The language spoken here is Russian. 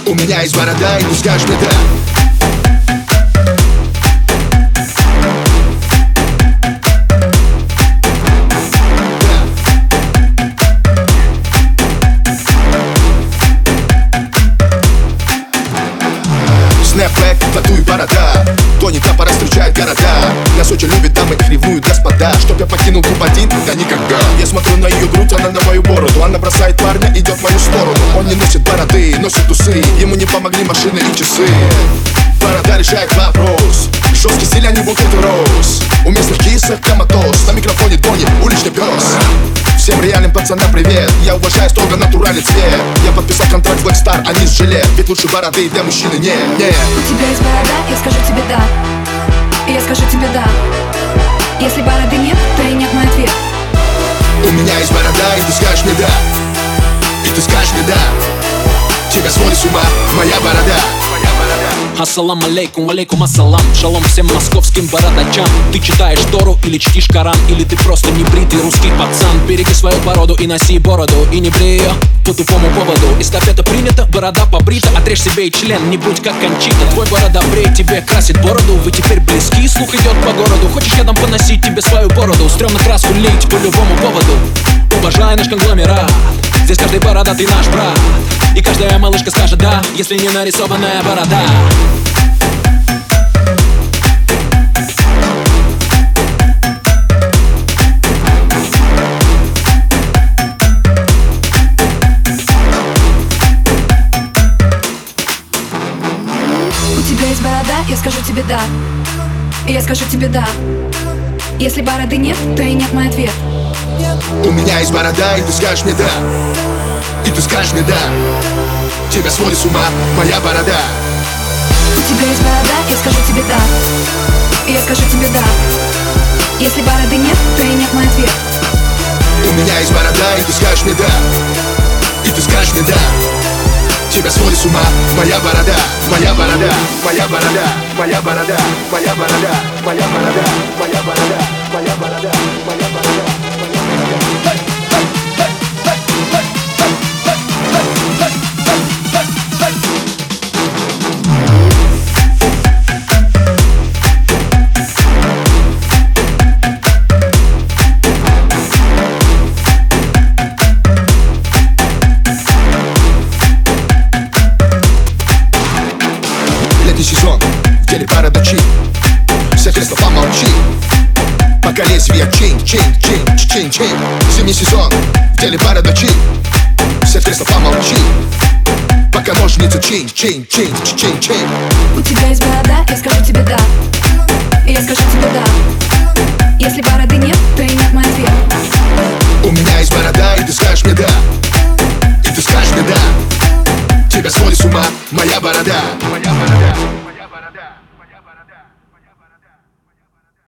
У меня есть борода, и ты скажешь мне да. Снэпбэк, тату и борода. Тони-то пора встречает города. Нас очень любят дамы, их ревнуют господа. Чтоб я покинул клуб один, да никогда. Я смотрю на ее грудь, она на мою бороду. Она бросает парня, идет в мою сторону. Он не носит бороды, носит усы. Ему не помогли машины и часы. Борода решает вопрос. Жесткий стиль, а не букет роз. У местных кисок коматоз. На микрофоне Тони, уличный пес. Всем реальным пацанам привет. Я уважаю строго натуральный цвет. Я подписал контракт Black Star, а не с жилет. Ведь лучше бороды для мужчины нет. У тебя есть борода, я скажу тебе да. И я скажу тебе да. Если бороды нет, то и нет мой ответ. У меня есть борода, и ты скажешь мне да. И ты скажешь мне да. Тебя сводит с ума моя борода. Ассалам алейкум, алейкум ассалам. Шалом всем московским бородачам. Ты читаешь Тору или чтишь Коран, или ты просто небритый русский пацан. Береги свою породу и носи бороду. И не брей ее по тупому поводу. Эстафета принята, борода побрита. Отрежь себе и член, не будь как Кончита. Твой борода брей, тебе красит бороду. Вы теперь близки, слух идет по городу. Хочешь я дам поносить тебе свою бороду? Стрёмно краску лить по любому поводу. Уважай наш конгломерат. Здесь каждый бородатый наш брат. И каждая малышка скажет да, если не нарисованная борода. У тебя есть борода, я скажу тебе да. И я скажу тебе да. Если бороды нет, то и нет мой ответ. У меня есть борода, и ты скажешь мне да. И ты скажешь мне да. Тебя сводит с ума моя борода. У тебя есть борода, я скажу тебе да. И я скажу тебе да. Если бороды нет, то и нет мой ответ. У меня есть борода, и ты скажешь мне да. И ты скажешь мне да. Тебя сводит с ума моя борода. Моя борода, моя борода, моя борода, моя борода, моя борода, моя борода, моя борода, моя борода. Сезон, в деле бородачи. Все кресло помолчи. Пока лезвие чейн. Зимний сезон, в деле бородачи. Все кресло помолчи. Пока ножницы чейн. У тебя есть борода, я скажу тебе да. И я скажу тебе да. Если бороды нет, то и нет мой ответ. У меня есть борода, и ты скажешь мне да. И ты скажешь мне да. Тебя сводит с ума моя борода. Моя борода.